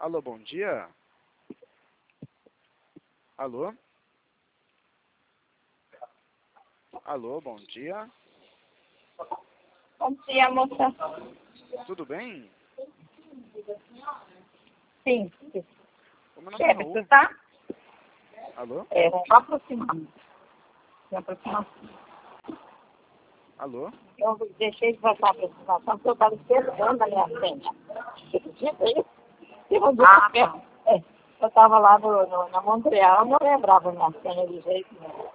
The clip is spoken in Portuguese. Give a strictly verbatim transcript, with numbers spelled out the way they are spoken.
Alô, bom dia. Alô? Alô, bom dia. Bom dia, moça. Tudo bem? Sim. O meu nome é Quer Raul. precisar? Alô? É, vamos aproximar. Se aproximar. Alô? Eu deixei de passar a aproximação porque eu estava esperando a minha senha. Você acredita isso? Eu ah, é, eu estava lá no, no, na Montreal, não lembrava a minha senha de jeito nenhum.